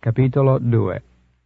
Capitolo 2.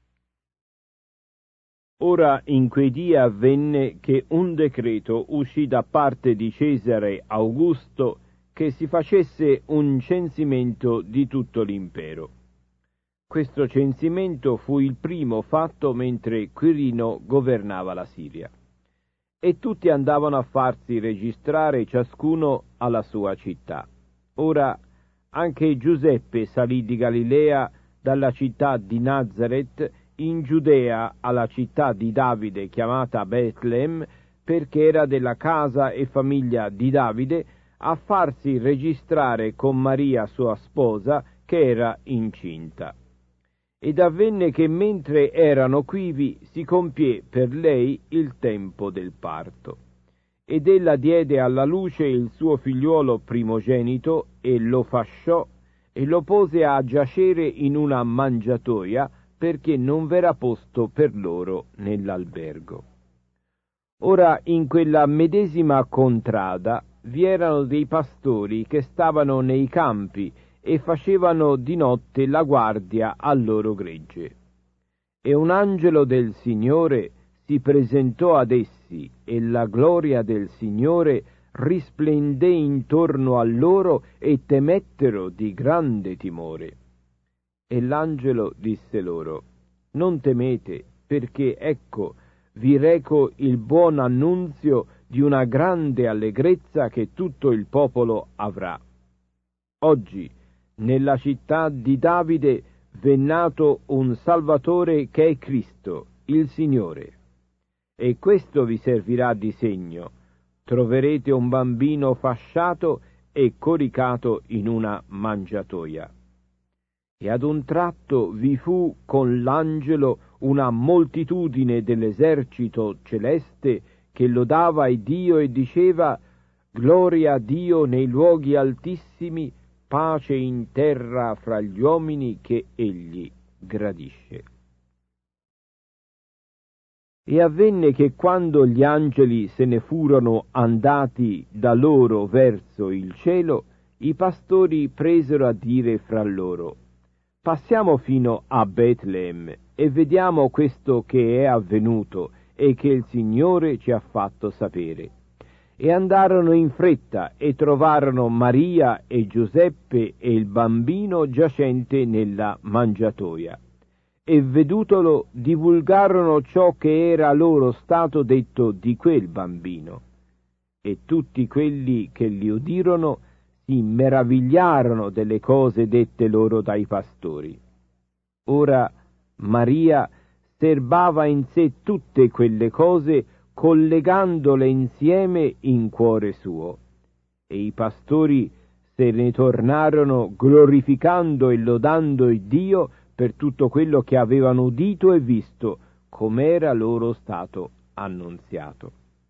Ora in quei dì avvenne che un decreto uscì da parte di Cesare Augusto che si facesse un censimento di tutto l'impero. Questo censimento fu il primo fatto mentre Quirino governava la Siria. E tutti andavano a farsi registrare ciascuno alla sua città. Ora anche Giuseppe salì di Galilea dalla città di Nazaret in Giudea alla città di Davide chiamata Betlem, perché era della casa e famiglia di Davide, a farsi registrare con Maria sua sposa, che era incinta. Ed avvenne che mentre erano quivi si compie per lei il tempo del parto. Ed ella diede alla luce il suo figliuolo primogenito e lo fasciò e lo pose a giacere in una mangiatoia, perché non v'era posto per loro nell'albergo. Ora in quella medesima contrada vi erano dei pastori che stavano nei campi e facevano di notte la guardia al loro gregge. E un angelo del Signore si presentò ad essi, e la gloria del Signore risplendé intorno a loro, e temettero di grande timore. E l'angelo disse loro: non temete, perché ecco, vi reco il buon annunzio di una grande allegrezza che tutto il popolo avrà. Oggi, nella città di Davide, v'è nato un Salvatore che è Cristo, il Signore. E questo vi servirà di segno: troverete un bambino fasciato e coricato in una mangiatoia. E ad un tratto vi fu con l'angelo una moltitudine dell'esercito celeste che lodava Dio e diceva: gloria a Dio nei luoghi altissimi, pace in terra fra gli uomini che egli gradisce. E avvenne che quando gli angeli se ne furono andati da loro verso il cielo, i pastori presero a dire fra loro: passiamo fino a Betlem e vediamo questo che è avvenuto e che il Signore ci ha fatto sapere. E andarono in fretta e trovarono Maria e Giuseppe e il bambino giacente nella mangiatoia. E vedutolo divulgarono ciò che era loro stato detto di quel bambino. E tutti quelli che li udirono si meravigliarono delle cose dette loro dai pastori. Ora Maria serbava in sé tutte quelle cose, collegandole insieme in cuore suo. E i pastori se ne tornarono glorificando e lodando Dio per tutto quello che avevano udito e visto, com'era loro stato annunziato.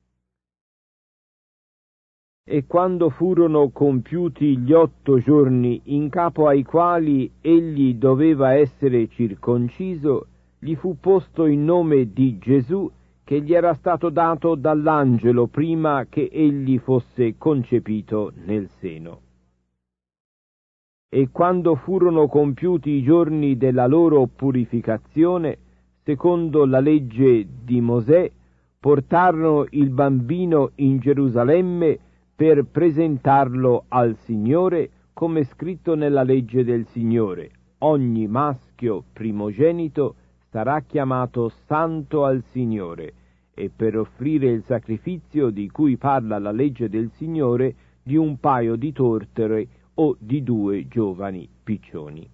E quando furono compiuti gli 8 giorni in capo ai quali egli doveva essere circonciso, gli fu posto il nome di Gesù, che gli era stato dato dall'angelo prima che egli fosse concepito nel seno. E quando furono compiuti i giorni della loro purificazione, secondo la legge di Mosè, portarono il bambino in Gerusalemme per presentarlo al Signore, come scritto nella legge del Signore: ogni maschio primogenito sarà chiamato santo al Signore, e per offrire il sacrificio di cui parla la legge del Signore di un paio di tortere o di 2 giovani piccioni.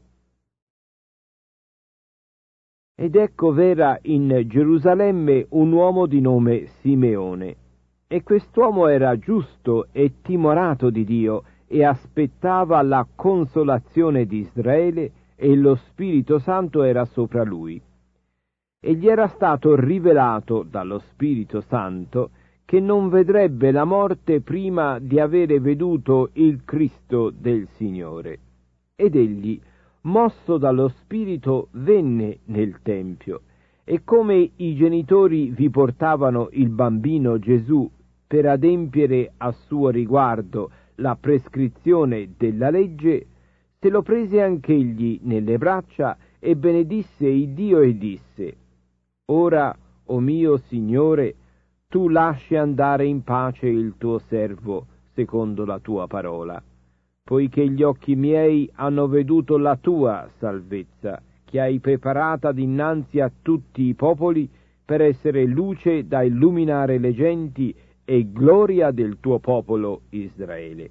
Ed ecco v'era in Gerusalemme un uomo di nome Simeone, e quest'uomo era giusto e timorato di Dio, e aspettava la consolazione di Israele, e lo Spirito Santo era sopra lui. E gli era stato rivelato dallo Spirito Santo che non vedrebbe la morte prima di avere veduto il Cristo del Signore. Ed egli, mosso dallo Spirito, venne nel Tempio, e come i genitori vi portavano il bambino Gesù per adempiere a suo riguardo la prescrizione della legge, se lo prese anch'egli nelle braccia e benedisse il Dio e disse: Ora, o mio Signore, tu lasci andare in pace il tuo servo, secondo la tua parola, poiché gli occhi miei hanno veduto la tua salvezza, che hai preparata dinanzi a tutti i popoli, per essere luce da illuminare le genti e gloria del tuo popolo Israele.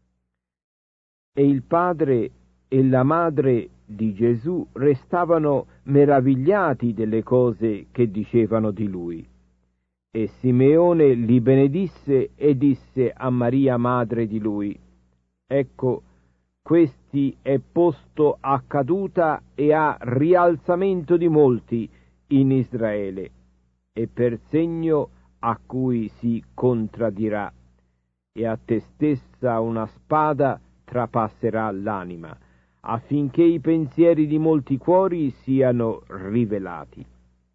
E il padre e la madre di Gesù restavano meravigliati delle cose che dicevano di lui. E Simeone li benedisse e disse a Maria, madre di lui: Ecco, questi è posto a caduta e a rialzamento di molti in Israele, e per segno a cui si contraddirà, e a te stessa una spada trapasserà l'anima, affinché i pensieri di molti cuori siano rivelati.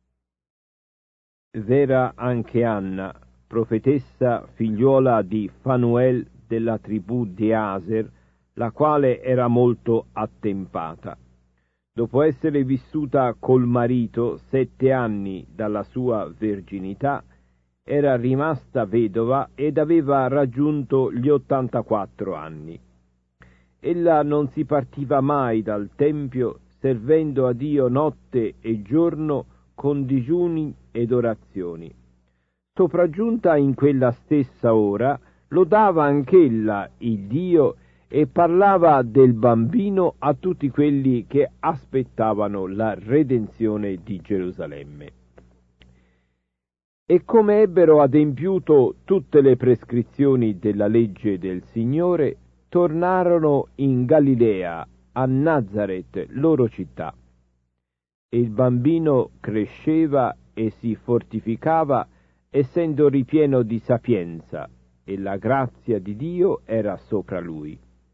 V'era anche Anna, profetessa, figliuola di Fanuel della tribù di Aser, la quale era molto attempata. Dopo essere vissuta col marito 7 anni dalla sua verginità, era rimasta vedova ed aveva raggiunto gli 84 anni. Ella non si partiva mai dal tempio, servendo a Dio notte e giorno con digiuni ed orazioni. Sopraggiunta in quella stessa ora, lodava anch'ella il Dio e parlava del bambino a tutti quelli che aspettavano la redenzione di Gerusalemme. E come ebbero adempiuto tutte le prescrizioni della legge del Signore, tornarono in Galilea, a Nazaret, loro città. E il bambino cresceva e si fortificava, essendo ripieno di sapienza, e la grazia di Dio era sopra lui.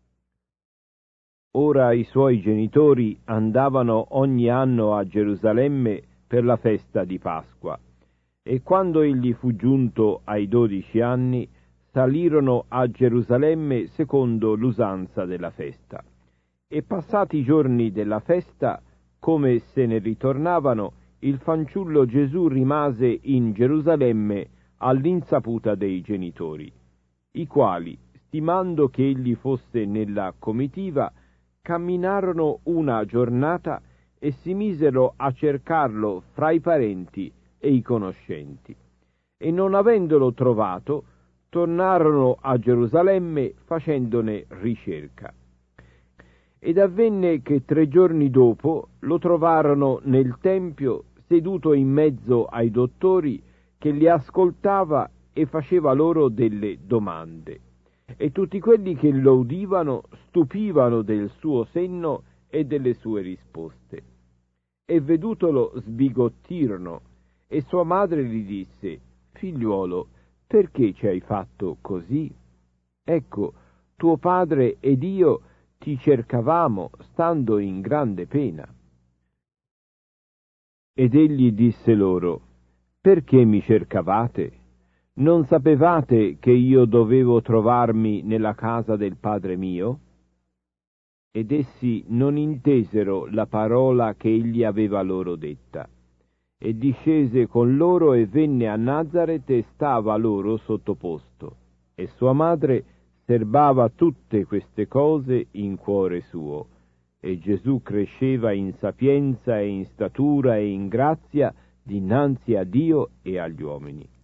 Ora i suoi genitori andavano ogni anno a Gerusalemme per la festa di Pasqua, e quando egli fu giunto ai 12 anni, salirono a Gerusalemme secondo l'usanza della festa. E passati i giorni della festa, come se ne ritornavano, il fanciullo Gesù rimase in Gerusalemme all'insaputa dei genitori, i quali, stimando che egli fosse nella comitiva, camminarono una giornata e si misero a cercarlo fra i parenti e i conoscenti. E non avendolo trovato, tornarono a Gerusalemme facendone ricerca. Ed avvenne che 3 giorni dopo lo trovarono nel tempio seduto in mezzo ai dottori, che li ascoltava e faceva loro delle domande. E tutti quelli che lo udivano stupivano del suo senno e delle sue risposte. E vedutolo sbigottirono, e sua madre gli disse: Figliuolo, perché ci hai fatto così? Ecco, tuo padre ed io ti cercavamo, stando in grande pena. Ed egli disse loro: Perché mi cercavate? Non sapevate che io dovevo trovarmi nella casa del Padre mio? Ed essi non intesero la parola che egli aveva loro detta. E discese con loro e venne a Nazaret e stava loro sottoposto. E sua madre serbava tutte queste cose in cuore suo. E Gesù cresceva in sapienza e in statura e in grazia dinanzi a Dio e agli uomini.